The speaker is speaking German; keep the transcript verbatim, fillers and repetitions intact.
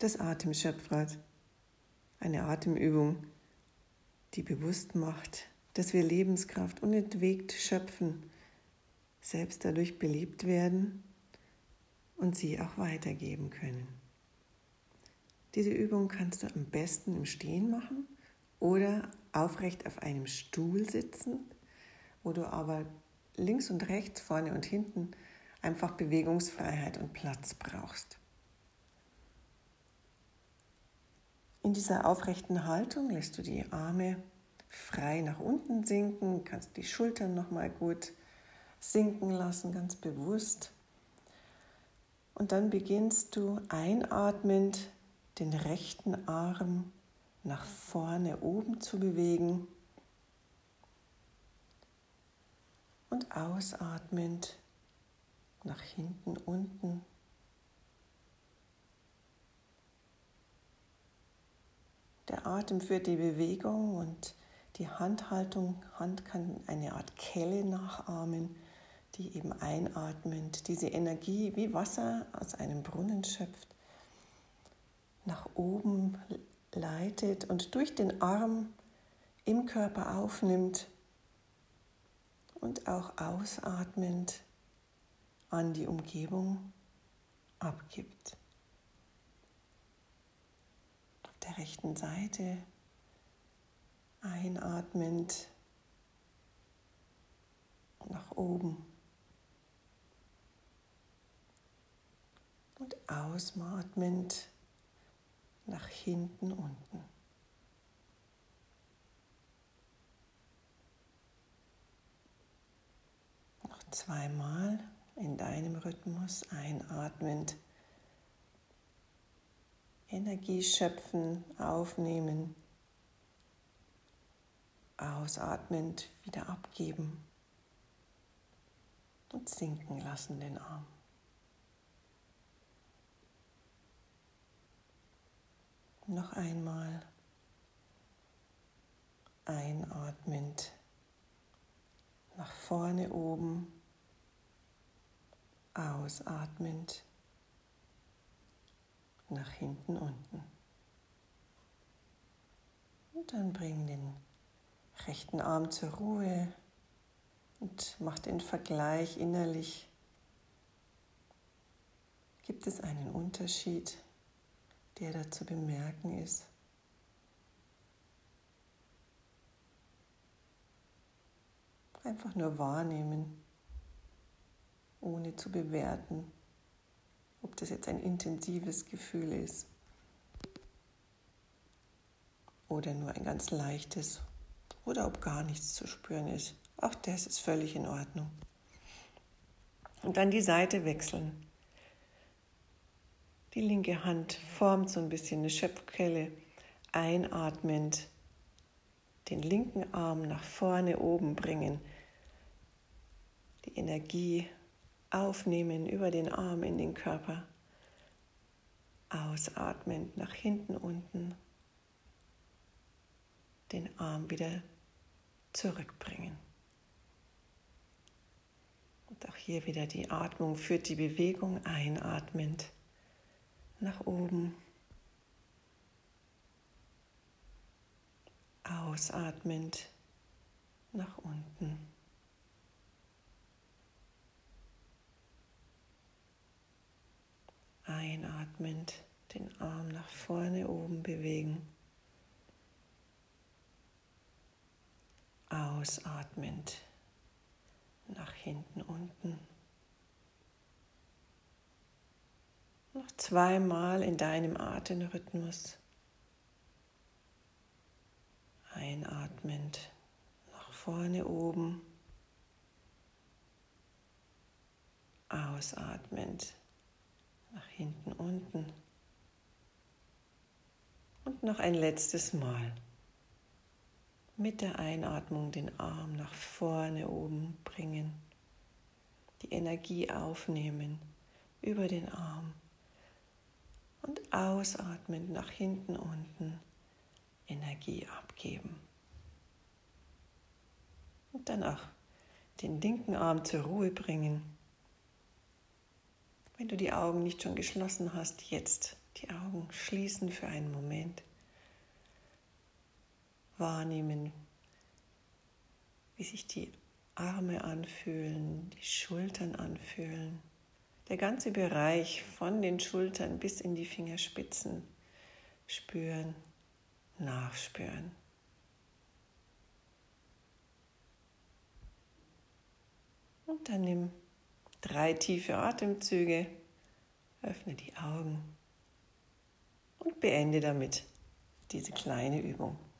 des Atemschöpfers. Eine Atemübung, die bewusst macht, dass wir Lebenskraft unentwegt schöpfen, selbst dadurch belebt werden und sie auch weitergeben können. Diese Übung kannst du am besten im Stehen machen oder aufrecht auf einem Stuhl sitzen, wo du aber links und rechts, vorne und hinten einfach Bewegungsfreiheit und Platz brauchst. In dieser aufrechten Haltung lässt du die Arme frei nach unten sinken, kannst die Schultern nochmal gut sinken lassen, ganz bewusst. Und dann beginnst du einatmend den rechten Arm nach vorne oben zu bewegen und ausatmend nach hinten unten. Der Atem führt die Bewegung und die Handhaltung, Hand kann eine Art Kelle nachahmen, die eben einatmend diese Energie wie Wasser aus einem Brunnen schöpft, nach oben leitet und durch den Arm im Körper aufnimmt und auch ausatmend an die Umgebung abgibt. Auf der rechten Seite einatmend nach oben und ausatmend nach hinten unten. Noch zweimal in deinem Rhythmus einatmend, Energie schöpfen, aufnehmen, ausatmend wieder abgeben und sinken lassen den Arm. Noch einmal einatmend nach vorne oben, ausatmend nach hinten unten. Und dann bring den rechten Arm zur Ruhe und mach den Vergleich innerlich. Gibt es einen Unterschied, der da zu bemerken ist? Einfach nur wahrnehmen, ohne zu bewerten, ob das jetzt ein intensives Gefühl ist oder nur ein ganz leichtes oder ob gar nichts zu spüren ist. Auch das ist völlig in Ordnung. Und dann die Seite wechseln. Die linke Hand formt so ein bisschen eine Schöpfkelle, einatmend den linken Arm nach vorne oben bringen, die Energie aufnehmen über den Arm in den Körper, ausatmend nach hinten unten, den Arm wieder zurückbringen. Und auch hier wieder die Atmung führt die Bewegung einatmend nach oben, ausatmend nach unten. Einatmend den Arm nach vorne oben bewegen. Ausatmend nach hinten unten. Noch zweimal in deinem Atemrhythmus. Einatmend nach vorne oben. Ausatmend nach hinten unten. Und noch ein letztes Mal. Mit der Einatmung den Arm nach vorne oben bringen. Die Energie aufnehmen über den Arm. Und ausatmend nach hinten unten Energie abgeben. Und dann auch den linken Arm zur Ruhe bringen. Wenn du die Augen nicht schon geschlossen hast, jetzt Die Augen schließen für einen Moment. Wahrnehmen, wie sich die Arme anfühlen, die Schultern anfühlen. Der ganze Bereich von den Schultern bis in die Fingerspitzen spüren, nachspüren. Und dann nimm drei tiefe Atemzüge, öffne die Augen und beende damit diese kleine Übung.